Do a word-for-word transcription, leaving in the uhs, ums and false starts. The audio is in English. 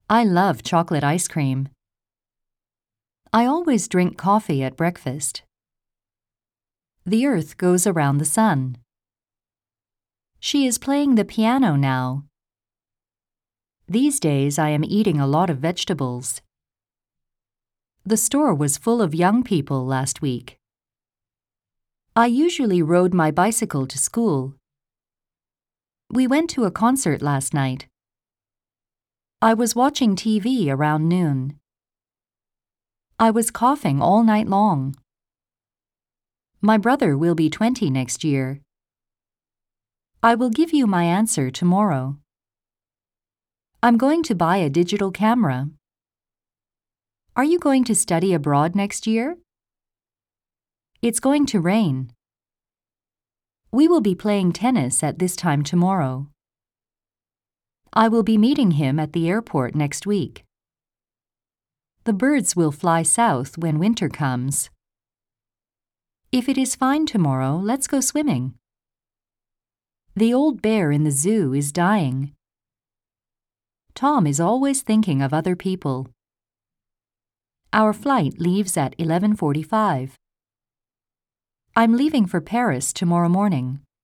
I love chocolate ice cream. I always drink coffee at breakfast. The earth goes around the sun. She is playing the piano now. These days I am eating a lot of vegetables. The store was full of young people last week. I usually rode my bicycle to school. We went to a concert last night. I was watching T V around noon. I was coughing all night long. My brother will be twenty next year. I will give you my answer tomorrow. I'm going to buy a digital camera. Are you going to study abroad next year? It's going to rain. We will be playing tennis at this time tomorrow. I will be meeting him at the airport next week. The birds will fly south when winter comes. If it is fine tomorrow, let's go swimming. The old bear in the zoo is dying. Tom is always thinking of other people. Our flight leaves at eleven forty-five. I'm leaving for Paris tomorrow morning.